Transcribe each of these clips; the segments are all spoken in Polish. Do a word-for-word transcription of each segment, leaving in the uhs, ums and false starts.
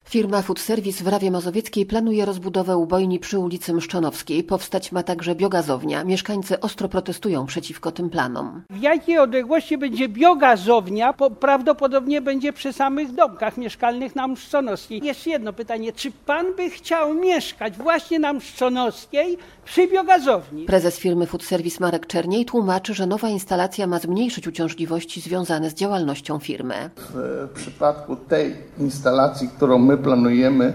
Firma Food Service w Rawie Mazowieckiej planuje rozbudowę ubojni przy ulicy Mszczonowskiej. Powstać ma także biogazownia. Mieszkańcy ostro protestują przeciwko tym planom. W jakiej odległości będzie biogazownia? Po, prawdopodobnie będzie przy samych domkach mieszkalnych na Mszczonowskiej. Jeszcze jedno pytanie. Czy pan by chciał mieszkać właśnie na Mszczonowskiej przy biogazowni? Prezes firmy Food Service Marek Czerniej tłumaczy, że nowa instalacja ma zmniejszyć uciążliwości związane z działalnością firmy. W przypadku tej instalacji, którą my planujemy,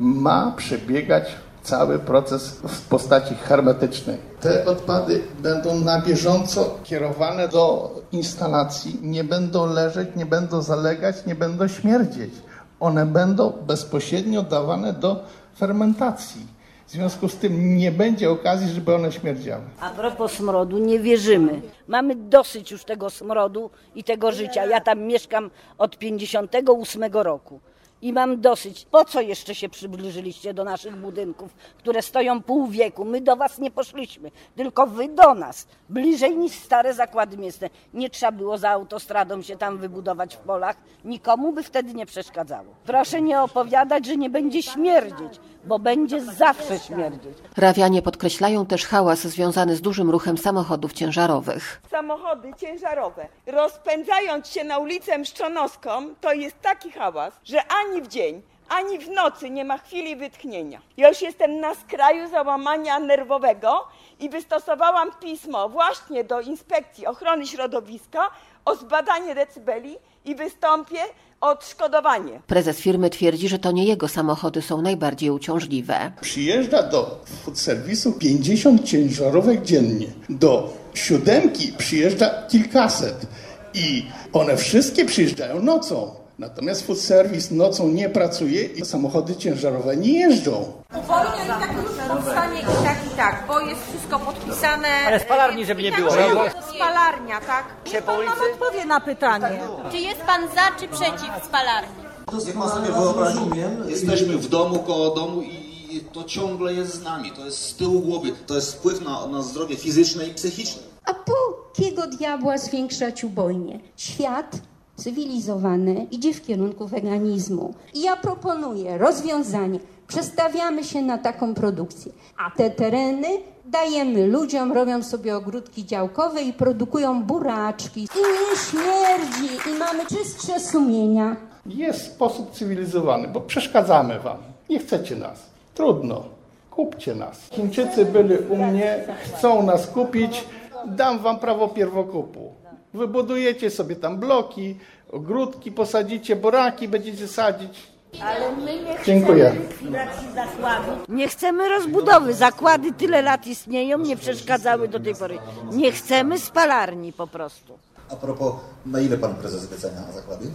ma przebiegać cały proces w postaci hermetycznej. Te odpady będą na bieżąco kierowane do instalacji, nie będą leżeć, nie będą zalegać, nie będą śmierdzieć. One będą bezpośrednio dawane do fermentacji. W związku z tym nie będzie okazji, żeby one śmierdziały. A propos smrodu, nie wierzymy. Mamy dosyć już tego smrodu i tego życia. Ja tam mieszkam od pięćdziesiątego ósmego roku. I mam dosyć. Po co jeszcze się przybliżyliście do naszych budynków, które stoją pół wieku? My do was nie poszliśmy, tylko wy do nas. Bliżej niż stare zakłady mięsne. Nie trzeba było za autostradą się tam wybudować w polach. Nikomu by wtedy nie przeszkadzało. Proszę nie opowiadać, że nie będzie śmierdzieć, bo będzie zawsze śmierdzieć. Rawianie podkreślają też hałas związany z dużym ruchem samochodów ciężarowych. Samochody ciężarowe, rozpędzając się na ulicę Mszczonowską, to jest taki hałas, że ani w dzień, ani w nocy nie ma chwili wytchnienia. Ja już jestem na skraju załamania nerwowego i wystosowałam pismo właśnie do Inspekcji Ochrony Środowiska o zbadanie decybeli i wystąpię o odszkodowanie. Prezes firmy twierdzi, że to nie jego samochody są najbardziej uciążliwe. Przyjeżdża do food serwisu pięćdziesiąt ciężarówek dziennie. Do siódemki przyjeżdża kilkaset i one wszystkie przyjeżdżają nocą. Natomiast food service nocą nie pracuje i samochody ciężarowe nie jeżdżą. Ubojnia i tak już powstanie i tak i tak, bo jest wszystko podpisane. Ale spalarni, żeby nie było. Spalarnia, tak? Niech pan nam odpowie na pytanie. Czy jest pan za czy przeciw spalarni? Niech pan sobie wyobrazi, jesteśmy w domu, koło domu i to ciągle jest z nami, to jest z tyłu głowy, to jest wpływ na, na zdrowie fizyczne i psychiczne. A po kiego diabła zwiększać ubojnie? Świat cywilizowany idzie w kierunku weganizmu. I ja proponuję rozwiązanie. Przestawiamy się na taką produkcję, a te tereny dajemy ludziom, robią sobie ogródki działkowe i produkują buraczki. I nie śmierdzi, i mamy czystsze sumienia. Jest sposób cywilizowany, bo przeszkadzamy wam. Nie chcecie nas. Trudno. Kupcie nas. Chińczycy byli u mnie, chcą nas kupić, dam wam prawo pierwokupu. Wybudujecie sobie tam bloki, ogródki, posadzicie buraki, będziecie sadzić. Ale my nie chcemy Dziękuję. likwidacji zakładów. Nie chcemy rozbudowy. Zakłady tyle lat istnieją, nie przeszkadzały do tej pory. Nie chcemy spalarni po prostu. A propos, na ile pan prezes wycenia zakłady?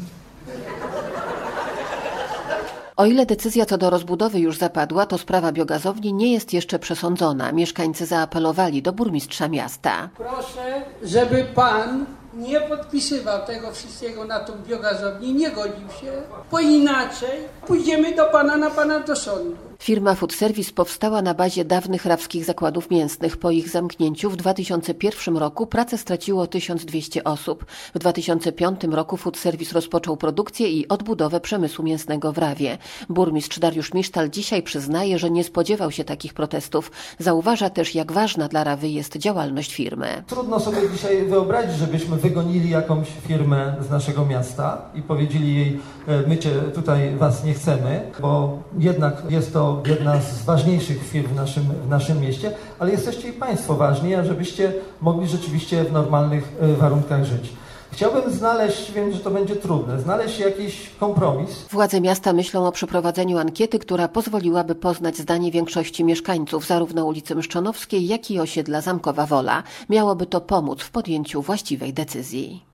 O ile decyzja co do rozbudowy już zapadła, to sprawa biogazowni nie jest jeszcze przesądzona. Mieszkańcy zaapelowali do burmistrza miasta. Proszę, żeby pan nie podpisywał tego wszystkiego na tą biogazownię, nie godził się, bo inaczej pójdziemy do pana na pana do sądu. Firma Food Service powstała na bazie dawnych rawskich zakładów mięsnych. Po ich zamknięciu w dwa tysiące pierwszym roku pracę straciło tysiąc dwieście osób. W dwa tysiące piątym roku Food Service rozpoczął produkcję i odbudowę przemysłu mięsnego w Rawie. Burmistrz Dariusz Misztal dzisiaj przyznaje, że nie spodziewał się takich protestów. Zauważa też, jak ważna dla Rawy jest działalność firmy. Trudno sobie dzisiaj wyobrazić, żebyśmy wygonili jakąś firmę z naszego miasta i powiedzieli jej, my cię tutaj was nie chcemy, bo jednak jest to jedna z ważniejszych firm w naszym, w naszym mieście, ale jesteście i państwo ważni, ażebyście mogli rzeczywiście w normalnych warunkach żyć. Chciałbym znaleźć, wiem, że to będzie trudne, znaleźć jakiś kompromis. Władze miasta myślą o przeprowadzeniu ankiety, która pozwoliłaby poznać zdanie większości mieszkańców zarówno ulicy Mszczonowskiej, jak i osiedla Zamkowa Wola. Miałoby to pomóc w podjęciu właściwej decyzji.